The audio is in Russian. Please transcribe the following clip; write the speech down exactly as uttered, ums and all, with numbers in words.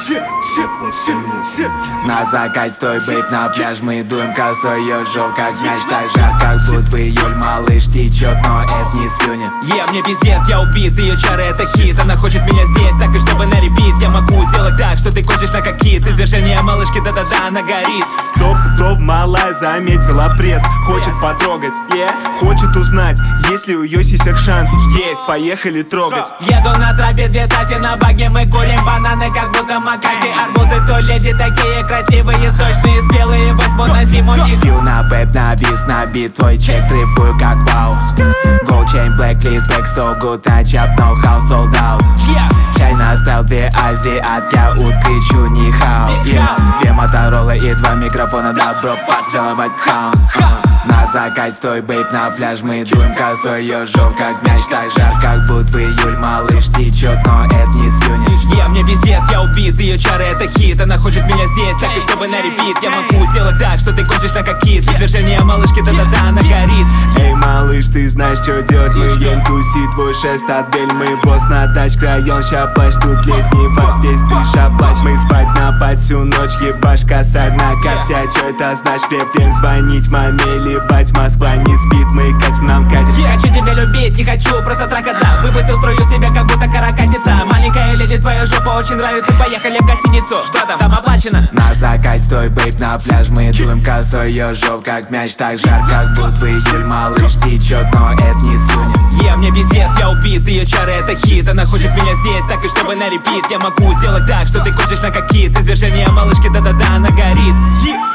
На закат стой, бейб, на пляж мы дуем косой, ее жёг как мяч. Так жар, как будто июль, малыш течет, но это не слюни. Е, мне пиздец, я убит, ее чары это хит. Она хочет меня здесь, так и чтобы на репит. Я могу сделать так, что ты кончишь на какие-то извержения малышки, да-да-да, она горит. Стоп, топ, малая заметила пресс. Хочет потрогать, yeah. Хочет узнать, есть ли у ее сисек шанс. Есть, поехали трогать. Еду на тропе, две таси на баге. Мы курим бананы, как будто макаки. Арбузы то леди такие красивые, сочные, спелые. Возьму на зиму их. Пью на бэп, на бис, на бит, свой чек трипую как вау. Gold chain, blacklist, back so good, touch up, no house, sold out. Чайна стайл, две азиатки, я кричу нихао. Две моторолы и два микрофона, добро пожаловать в хаун. На закат стой, бейб, на пляж мы дуем косой, ее жёг как мяч. Так жар, как будто июль, малыш течет, но это не слюни. Я мне пиздец, я убит, ее чары это хит. Она хочет меня здесь, так и чтобы на репит. Я могу сделать так, что ты кончишь на какие-то извержения малышки, да-да-да, она горит. Эй, малыш, ты знаешь, что делать, мы едем тусить. Твой шест от бель, мы босс на тачке, район ща плащ. Тут летнего весь ты шаплач. Мы спать на пать всю ночь, ебашь косарь на карте. А чё это значит, рефрен звонить маме, либать Москва не спит, мы катим, нам катим. Я хочу тебя любить, не хочу просто трахаться. Выпустил строю тебя, как будто каракатица. Маленькая леди, твоя жопа очень нравится. Поехали в гостиницу, что там, там оплачено. На закат стой, бейб, на пляж мы дуем косой, ее жёг как мяч. Так жар, как будто июль, малыш течет, но это не слюни. Е, мне пиздец, я убит, ее чары это хит. Она хочет меня здесь, так и чтобы на репит. Я могу сделать так, что ты кончишь на какие-то извержения малышки, да-да-да, она горит.